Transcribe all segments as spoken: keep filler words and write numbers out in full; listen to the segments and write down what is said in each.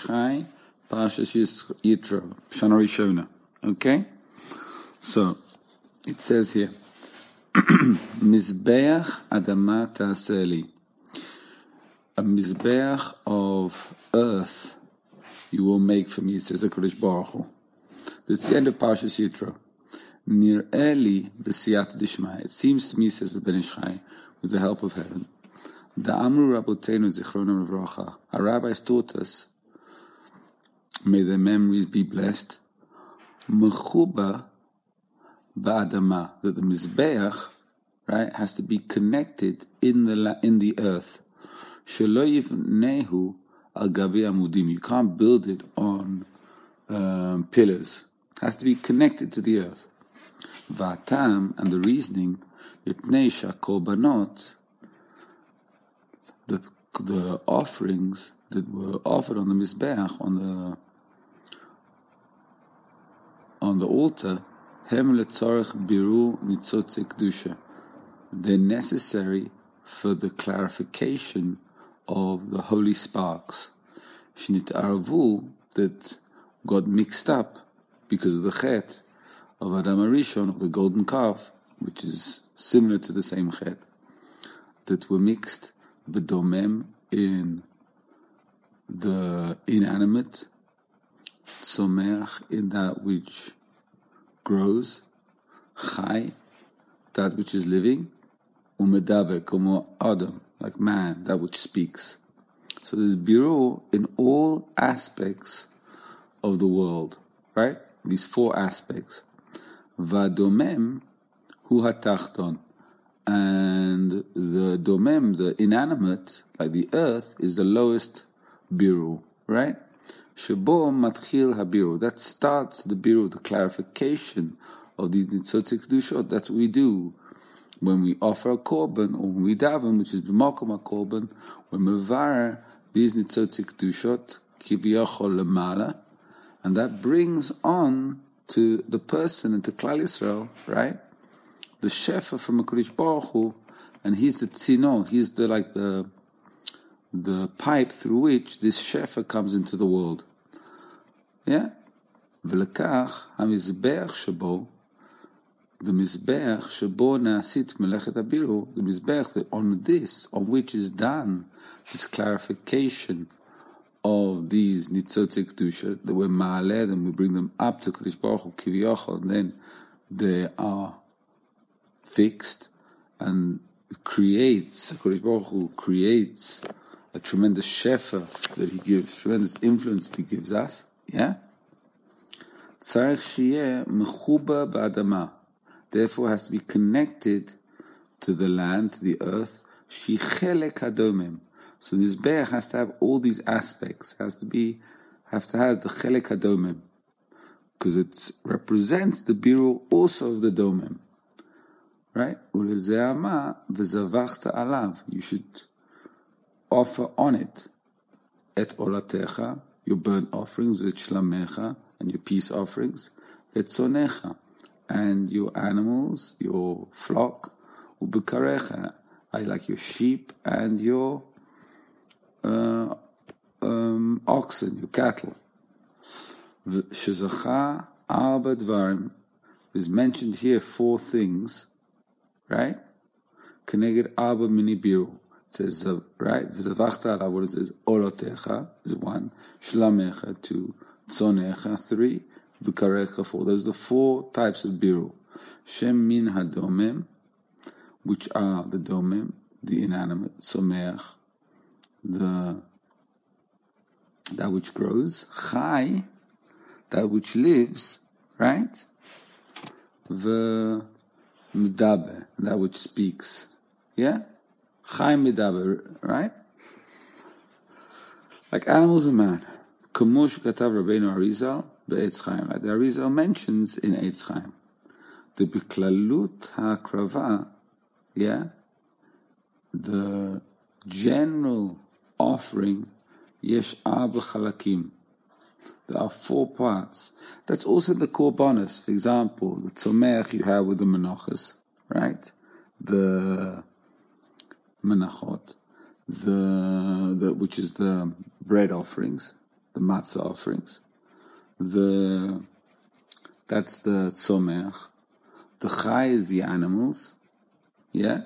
Chai, Parshas Yitro, Shana Rishona. Okay? So, it says here, Mizbeach Adama Ta'aseli. A Mizbeach of earth you will make for me, says the Kodesh Baruch Hu. That's the end of Parshas Yitro. Nir Eli b'siyata dishmai. It seems to me, says the Ben Ish Chai, with the help of heaven, the Amru Rabotenu Zichronam Levracha. Our rabbis taught us, may their memories be blessed, Mechuba ba'adama, that the Mizbeach, right, has to be connected in the in the earth. Shelo yivnehu al gabi amudim. You can't build it on um, pillars. It has to be connected to the earth. Va'atam, and the reasoning, yipnei shakorbanot, the the offerings that were offered on the Mizbeach, on the on the altar, hem letzorech biru nitzotze kedusha. They're necessary for the clarification of the holy sparks. Shnit aravu, that got mixed up because of the chet of Adam Arishon, of the golden calf, which is similar to the same chet, that were mixed bedomem, in the inanimate, tzomeach, in that which grows, chai, that which is living, umedaber, como Adam, like man, that which speaks. So there's biru in all aspects of the world, right? These four aspects. Vadomem hu hatachton, and the domem, the inanimate, like the earth, is the lowest biru, right? Shebo matchil habiru, that starts the biru, the clarification of the nitzotze kedushot. That's what we do when we offer a korban, or when we daven, which is b'makom hakorban, when we mevar these nitzotze kedushot kiviyachol lemala, and that brings on to the person and to Klal Yisrael, right? The shefa from HaKadosh Baruch Hu, and he's the tzino, he's the like the the pipe through which this shefa comes into the world. Yeah? V'lekach hamizbeach shabo, the mizbeach shabo na'asit melechet habiru, the mizbeach that on this, on which is done this clarification of these nitzotze kedusha, that we ma'aleh them, we bring them up to Kadosh Baruch Hu kiviyachol, and then they are fixed, and it creates, Kadosh Baruch Hu creates a tremendous shefa that he gives, tremendous influence that he gives us. Yeah? Tzarech sheyeh mechuba ba'adama, therefore has to be connected to the land, to the earth. Shi chelek hadomim. So the Mizbeach has to have all these aspects, has to be, have to have the chelek hadomim, because it represents the biru also of the domim. Right? Ulezeama v'zavachta alav. You should offer on it et olatecha, your burnt offerings, et shlamecha, and your peace offerings, et sonecha, and your animals, your flock, ubekarecha, I like your sheep and your uh, um, oxen, your cattle. Shezacha arba dvarim, is mentioned here four things, right? Keneged arba mini biru. It says, uh, right? V'zavachta alav, what it says, olotecha is one, shlamecha two, tzonecha three, b'karecha four. Those are the four types of biru. Shem min hadomem, which are the domem, the inanimate, someach, the that which grows, chai, that which lives, right? The medaber, that which speaks, yeah. Chai medaber, right? Like animals and man. Kamush katav Rabbeinu Arizal be'etz Chaim. Like the Arizal mentions in Eitz Chaim, the biklalut ha'akrava, yeah, the general offering, yesh arba chalakim. There are four parts. That's also the korbanos. For example, the tzomeach you have with the menachos, right? The menachot, the, the which is the bread offerings, the matzah offerings. The that's the somech. The chai is the animals. Yeah.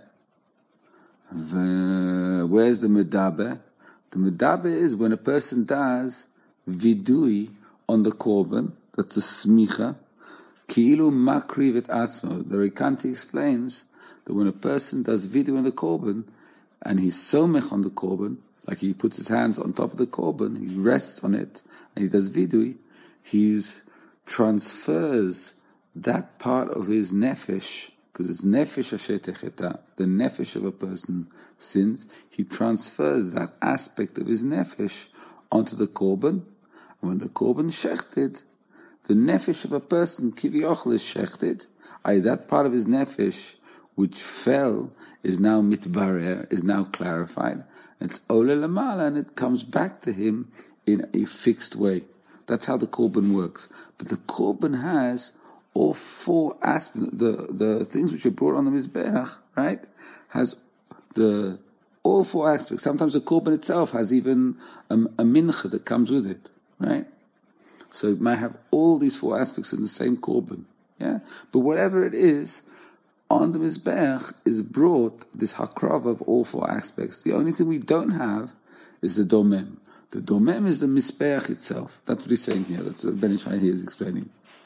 The, where's the medaber? The medaber is when a person does vidui on the korban. That's the smicha. Ki'ilu makriv et atzmo. The Rekanti explains that when a person does vidui on the korban and he's somech on the korban, like he puts his hands on top of the korban, he rests on it, and he does vidui, he transfers that part of his nefesh, because it's nefesh asher techeta, the nefesh of a person sins, he transfers that aspect of his nefesh onto the korban, and when the korban is shechted, the nefesh of a person, kivyochel, is shechted, that is, that part of his nefesh which fell is now mitbarer, is now clarified, and it's ole lamala, and it comes back to him in a fixed way. That's how the korban works. But the korban has all four aspects, the, the things which are brought on the mizbeach, right, has the all four aspects. Sometimes the korban itself has even a, a mincha that comes with it, right? So it might have all these four aspects in the same korban, yeah? But whatever it is, on the mizbeach is brought this hakrav of all four aspects. The only thing we don't have is the domem. The domem is the mizbeach itself. That's what he's saying here. That's what Ben Ish Chai here is explaining.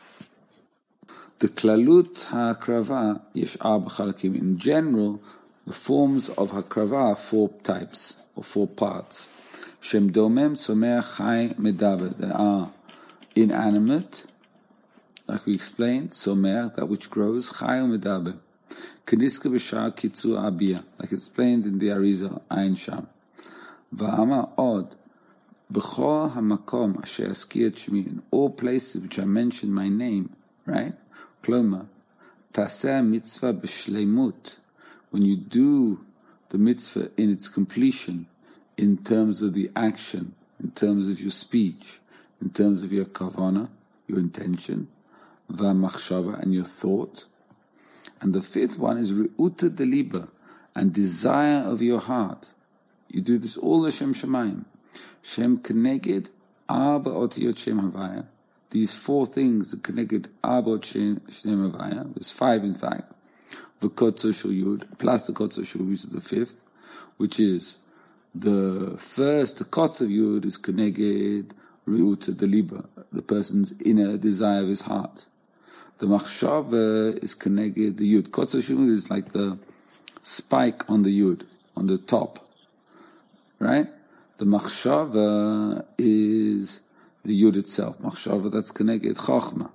The klalut hakrava yesh arba chalakim. In general, the forms of hakrava are four types or four parts. Shem domem, someach, chai, medaber. They are inanimate, like we explained, someach, that which grows, chai, medaber. Keniska b'shar kitzu abiyah, like explained in the Arizal Ayin Sham. Va'ama od b'chol hamakom asher askir et shmi, in all places which I mention my name, right? Kloma taseh mitzvah b'shleimut, when you do the mitzvah in its completion, in terms of the action, in terms of your speech, in terms of your kavana, your intention, va'machshava, and your thought. And the fifth one is re'uta deliba, and desire of your heart. You do this all L'Shem Shamayim. Shem keneged arba otiyot Shem Havaya. These four things, the keneged arba ot Shem Havaya. There's five in fact. V'kotzo shel yud, plus the kotzo shel, which is the fifth, which is the first, the kotzo of yud is keneged re'uta deliba, the person's inner desire of his heart. The machshava is connected, the yud. Kotzer shemud is like the spike on the yud, on the top. Right? The machshava is the yud itself. Machshava, that's connected chachma.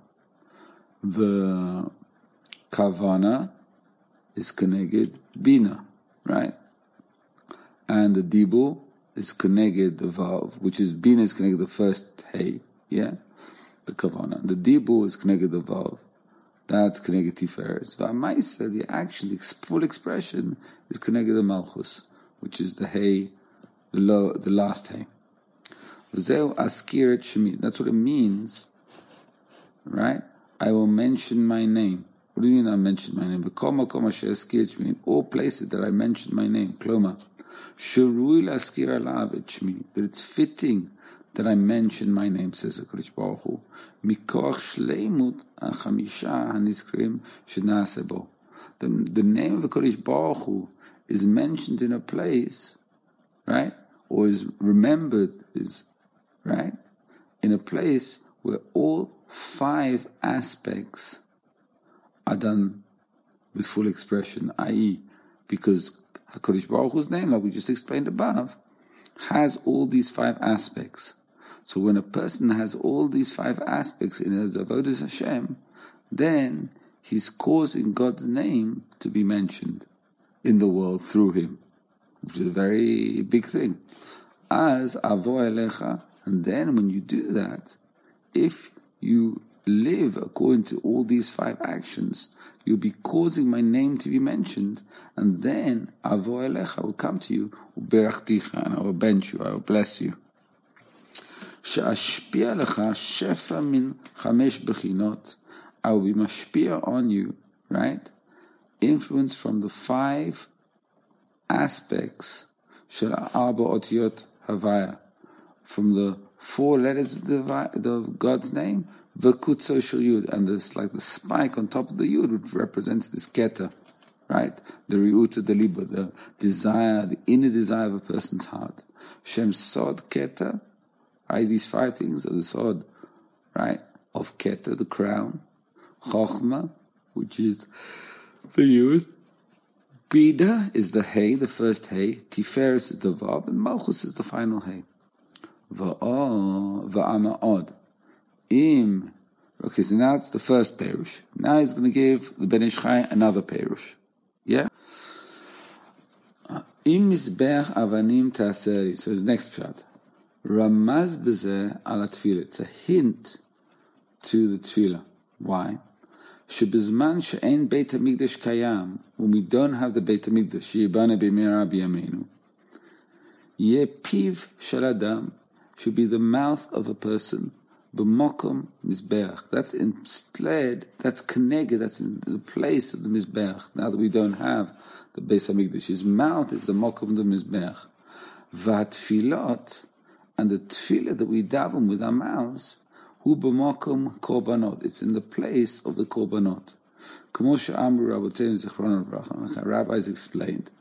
The kavana is connected bina. Right? And the dibur is connected the vav, which is bina is connected the first hey. Yeah? The kavana. The dibur is connected the vav. That's connected tiferes. V'amaisa, the action, the full expression, is connected the malchus, which is the hay, the low, the last hay. V'zeu askir et shemi. That's what it means, right? I will mention my name. What do you mean I mention my name? V'kol makom asher askir et shemi. In all places that I mention my name, kloma, shurui l'askir alav et shemi. That it's fitting that I mention my name, says the Kodesh Baruch Hu. Mikoach shleimut hachamisha hanizkrim shenaseh bo. The the name of the Kodesh Baruch Hu is mentioned in a place, right, or is remembered, is right, in a place where all five aspects are done with full expression, that is, because HaKadosh Baruch Hu's name, like we just explained above, has all these five aspects. So when a person has all these five aspects in his avodas Hashem, then he's causing God's name to be mentioned in the world through him, which is a very big thing. As avo elecha, and then when you do that, if you live according to all these five actions, you'll be causing my name to be mentioned, and then avo elecha will come to you, uberachticha, and I will bench you, I will bless you. She'ashpia lecha shefa min chamesh bechinot, I will be mashpia on you, right? Influence from the five aspects, shel arba otiyot havaya, from the four letters of the, the God's name, v'kutzo shel yud, and this like the spike on top of the yud, which represents this keter, right? The riuta, the liba, the desire, the inner desire of a person's heart. Shem sod keter, right? These five things are the sod, right? Of keter, the crown, chochma, which is the yud. Bida is the hay, the first hay. Tiferes is the vav, and Malchus is the final hay. Va'ama od. Im. Okay, so now it's the first perush. Now he's going to give the Ben Ish Chai another perush. Yeah? Im mizbeach avanim ta'aseri. So his next shot. Ramaz b'zeh ala tefillah. It's a hint to the tefillah. Why? שבזמן שאין בית המקדש קיים, when we don't have the בית המקדש, שיבנה במהרה בימינו, יהיה פיו של אדם, should be the mouth of a person, במוקום מזבח. That's instead, that's connected, that's in the place of the mizbeach. Now that we don't have the Beis HaMikdash, his mouth is the mokom of the mizbeach. V'atfilot, and the tefillah that we daven with our mouths, hu b'mokom korbanot. It's in the place of the korbanot. K'mo she'amru Rabboteinu zichrono livracha. Our rabbis explained.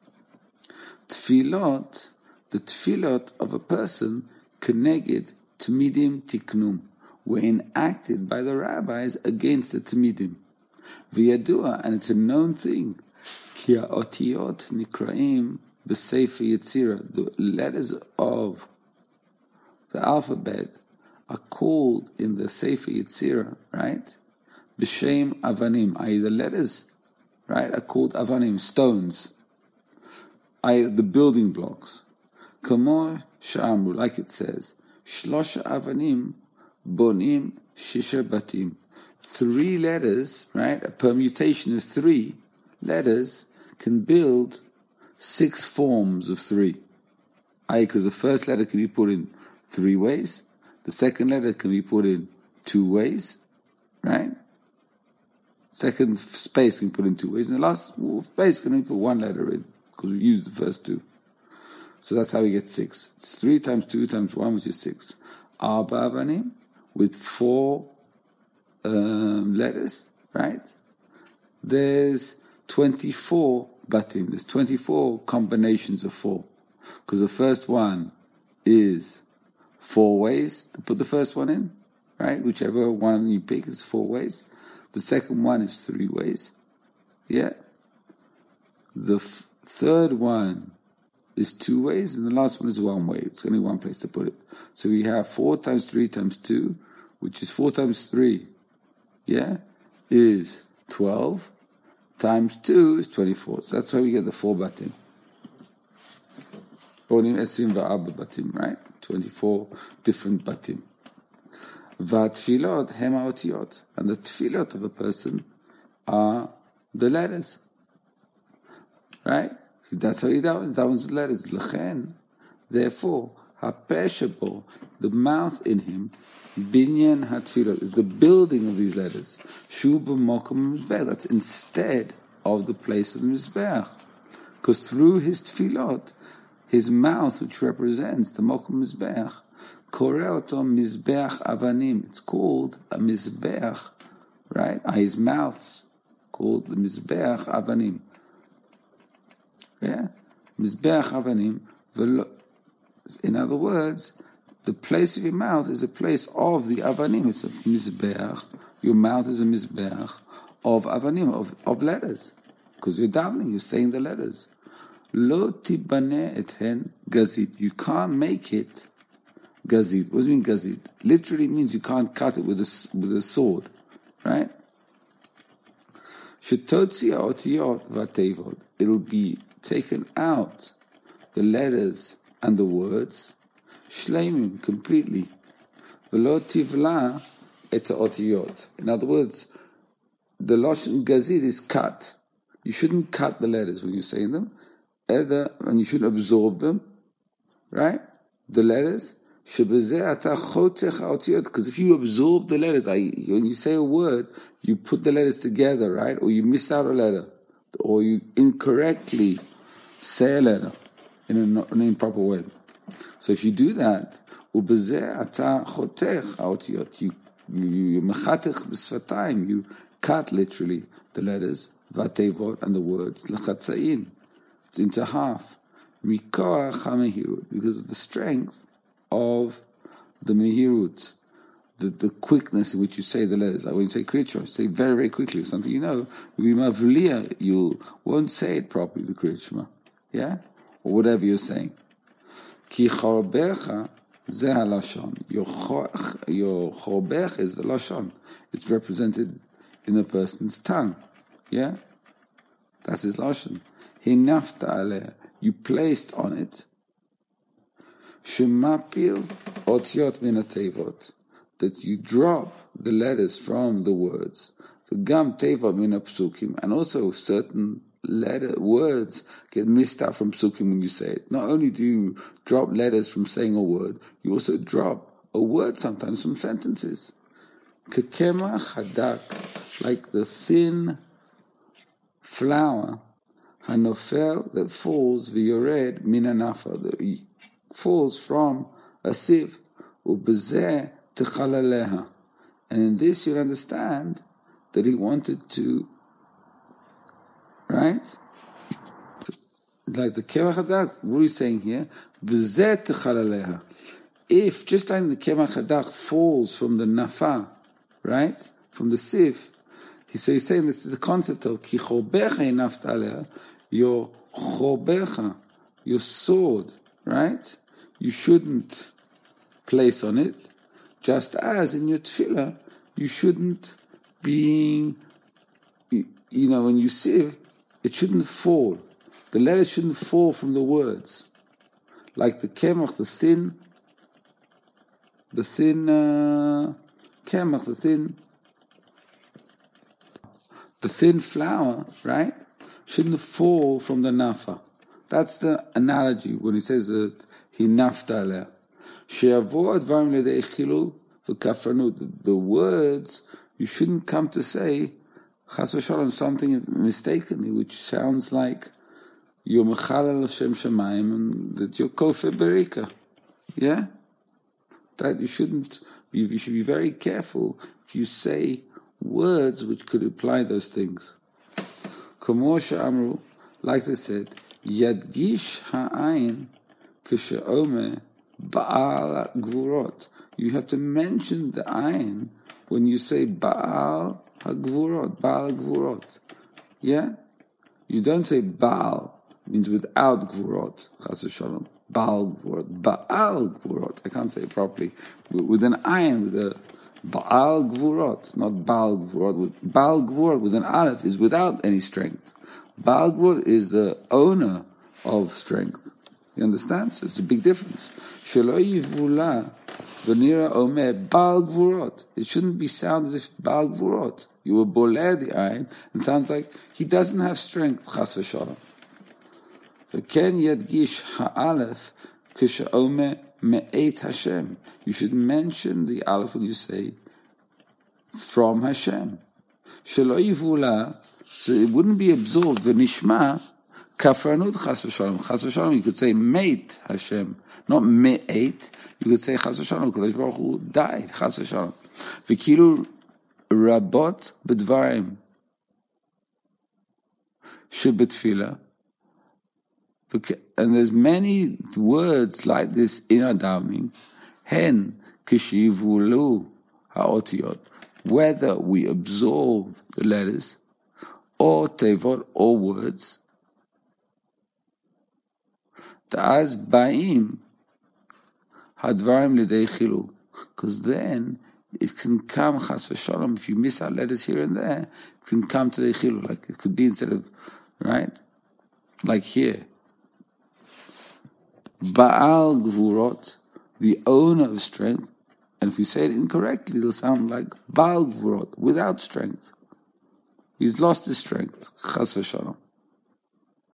Tefillot, the tefillot of a person, keneged tmidim tiknum, were enacted by the rabbis against the tmidim. V'yadua, and it's a known thing. Ki ha'otiyot nikraim b'sefer Yetzirah. The letters of the alphabet are called in the Sefer Yetzirah, right? B'shem avanim, that is the letters, right, are called avanim, stones, that is the building blocks. Kamo sha'amru, like it says, shlosha avanim bonim shisha batim. Three letters, right, a permutation of three letters can build six forms of three. that is, because the first letter can be put in three ways, the second letter can be put in two ways, right? Second space can be put in two ways, and the last space can be put one letter in, because we used the first two. So that's how we get six. It's three times two times one, which is six. Arba avanim, with four um, letters, right? There's twenty-four batim. There's twenty-four combinations of four. Because the first one is four ways to put the first one in, right? Whichever one you pick is four ways. The second one is three ways. Yeah. The f- third one is two ways, and the last one is one way. It's only one place to put it. So we have four times three times two, which is four times three, yeah, is twelve, times two is twenty-four. So that's why we get the four batim. Bonim esrim va'arba batim, right? twenty-four different batim. Va'tfilot hem ha'otiyot. And the tfilot of a person are the letters. Right? That's how he davens. Davens the letters. L'chen. Therefore, ha'peshabo, the mouth in him, binyan ha'tfilot, is the building of these letters. Shu b'mokom mizbeach. That's instead of the place of the mizbeach. Because through his tfilot, his mouth, which represents the mokom mizbeach, koreoto mizbeach avanim. It's called a mizbeach, right? His mouth's called the mizbeach avanim. Yeah, mizbeach avanim. In other words, the place of your mouth is a place of the avanim. It's a mizbeach. Your mouth is a mizbeach of avanim, of, of letters, because you're davening, you're saying the letters. Lo tibane eten gazit. You can't make it gazit. What does it mean gazit? Literally means you can't cut it with a, with a sword, right? Shetotzi ha'otiyot v'atevot. It'll be taken out, the letters and the words, shleimim, completely. V'lo tivla et ha'otiyot. In other words, the lashon gazit is cut. You shouldn't cut the letters when you're saying them. Either, and you shouldn't absorb them, right? The letters. Because if you absorb the letters, when you say a word, you put the letters together, right? Or you miss out a letter, or you incorrectly say a letter in an improper way. So if you do that, ובזה אתה חותך האותיות. You, you, you מחתך בשפתיים. You cut literally the letters, והתיבות and the words, לחצאין. It's into half. מכוח המהירות, because of the strength of the mehirut, the, the quickness in which you say the letters. Like when you say Kriyat Shema, say very, very quickly, or something you know, you won't say it properly, the Kriyat Shema. Yeah? Or whatever you're saying. Ki chorbecha ze halashon. Your chorbech is the lashon. It's represented in the person's tongue. Yeah? That's his lashon. Hinafta aleh. You placed on it shemapil otiot min hatevot, that you drop the letters from the words. Gam tevot min psukim, and also certain letter words get missed out from psukim when you say it. Not only do you drop letters from saying a word, you also drop a word sometimes from sentences. Kekema chadak, like the thin flour, hanofel, that falls v'yored min hanafa, that falls from a sieve, ubezeh techalaleha, and in this you'll understand that he wanted to, right? Like the kemach hadak, what are you saying here? Bezeh techalaleha. If just like the kemach hadak falls from the nafa, right, from the sieve, so he's saying this is the concept of ki chobecha inafta aleha, your chobecha, your sword, right? You shouldn't place on it, just as in your tefillah, you shouldn't be, you know, when you sieve, it shouldn't fall. The letters shouldn't fall from the words. Like the kemach, the thin, the thin uh, kemach, the thin, the thin flour, right, shouldn't fall from the nafa. That's the analogy when he says that he nafta aleh. She'avo advarim ledei chilul v'kafranut. The words, you shouldn't come to say chas v'shalom something mistakenly, which sounds like you're mechalel Hashem Shemayim and that you're kofeh berika. Yeah, that you shouldn't. You, you should be very careful if you say words which could imply those things. Kamosha Amru, like they said, Yadgish ha'ayin k'she'omer Baal Gvurot. You have to mention the ayin when you say Baal HaGvurot, Baal Gvurot. Yeah? You don't say Baal, means without Gvurot, Chas v'shalom. Baal Gvurot, Baal Gvurot. I can't say it properly. With an ayin, with a Baal Gvurot, not Baal Gvurot. With Baal Gvurot with an aleph is without any strength. Baal Gvurot is the owner of strength. You understand? So it's a big difference. Shelo yivula v'nira omer Baal Gvurot. It shouldn't be sound as if Baal Gvurot. You were boleh the ayin and sounds like he doesn't have strength. Chas v'shalom. V'ken yadgish ha'aleph k'she'omer me'et Hashem. You should mention the aleph when you say from Hashem. Shelo yivula, so it wouldn't be absorbed. V'nishma kafranut chas v'shalom. Chas v'shalom, you could say meit Hashem, not me'et. You could say chas v'shalom, Kadosh Baruch Hu died, chas v'shalom. V'kilu rabot b'dvarim shebetfilah. And there's many words like this in our davening. Hen kishivulu haotiyot. Whether we absorb the letters or tevot or words, ta'az ba'im hadvarim lidei chilul. Because then it can come chas v'shalom. If you miss out letters here and there, it can come to the chilul. Like it could be instead of, right? Like here. Baal Gvurot, the owner of strength, and if we say it incorrectly, it'll sound like Baal Gvurot, without strength. He's lost his strength. Chas v'shalom.